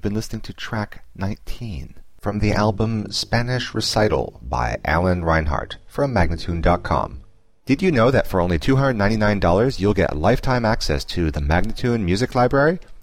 you've been listening to track 19 from the album Spanish Recital by Alan Reinhardt from Magnatune.com. Did you know that for only $299 you'll get lifetime access to the Magnatune Music Library,